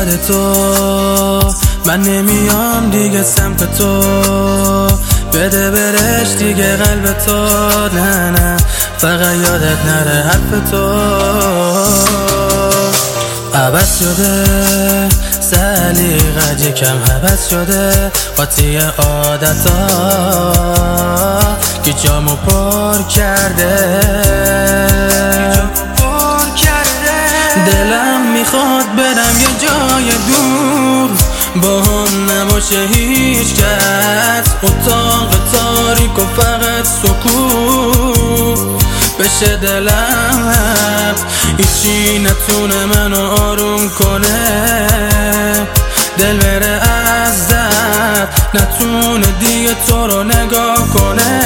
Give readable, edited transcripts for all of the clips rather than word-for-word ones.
یاد تو، من نمیام دیگه سمت تو، بده برش دیگه قلب تو، نه نه فقط یادت نره حرف تو. عوض شده سلیقت یکم عوض شده، قاطی عادتا که جامو پر کرده، دلم میخواد برم یه جای دور، با هم نباشه هیچ کس، اتاق تاریک و فقط سکوت بشه دلم، هیچی نتونه منو آروم کنه، دل بره از دست نتونه دیگه تو رو نگاه کنه،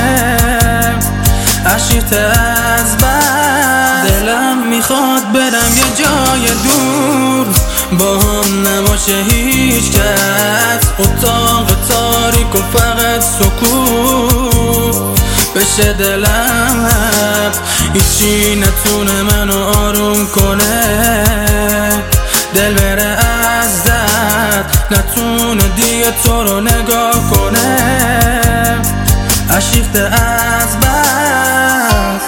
عشقت از بس دلم میخواد برم یه جای دور، با هم نباشه هیچ کس، اتاق تاریک و فقط سکوت بشه دلم، هیچی نتونه منو آروم کنه، دل بره از دست نتونه دیگه تو رو نگاه کنه، عشقت از بس.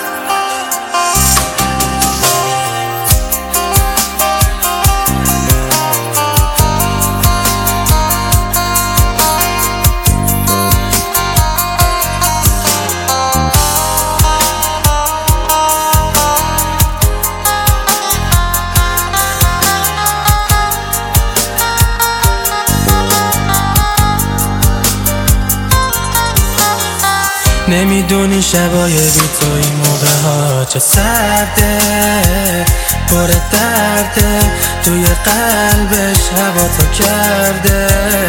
نمیدونی شبای بی تو این موقع ها چه سرده، پر درده، توی قلبش هوا تو کرده،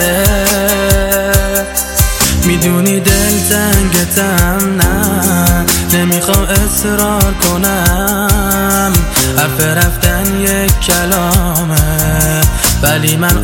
میدونی دل تنگتم، نه نمیخوام اصرار کنم، حرف رفتن یک کلامه ولی من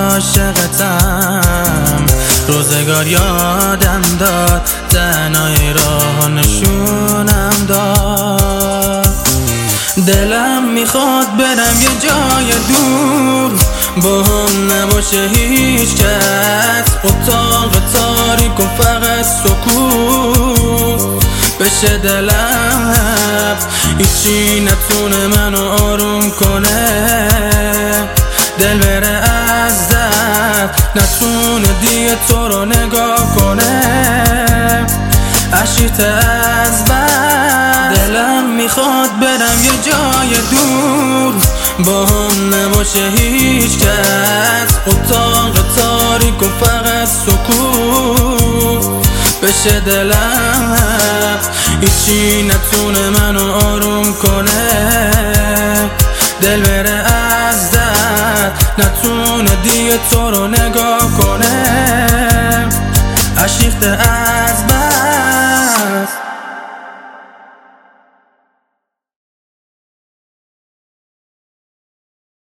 عاشقتم، روزگار یادم داد، تنهایی راه نشونم داد، دلم میخواد برم یه جای دور، با هم نباشه هیچ کس، اتاق تاریک و فقط سکوت بشه دلم، هیچی نتونه منو آروم کنه، دل بره از دست نتونه دیگه تو رو نگاه کنه، عشقت از بس دلم میخواد برم یه جای دور، با هم نباشه هیچ کس، اتاق تاریک و فقط سکوت بشه دلم، هیچی نتونه منو آروم کنه، دل بره از دست نتونه دیگه تو رو نگاه کنه، عشقت